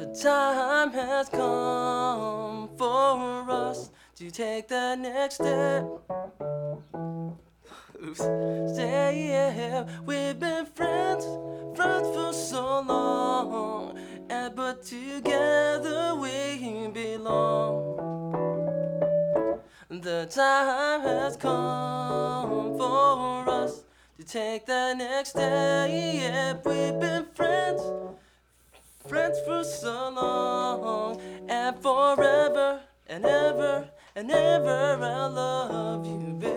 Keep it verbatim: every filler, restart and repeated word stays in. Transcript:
The time has come for us to take the next step. Oops. Stay here. We've been friends, friends for so long, and but together we belong. The time has come for us to take the next step. We've been friends, friends for so long, and forever and ever and ever I love you, baby.